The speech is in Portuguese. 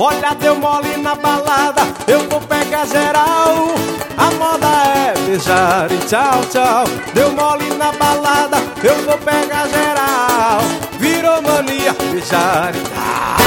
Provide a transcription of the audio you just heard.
Olha, deu mole na balada, eu vou pegar geral. A moda é beijar e tchau, tchau. Deu mole na balada, eu vou pegar geral. Virou mania, beijar e tchau.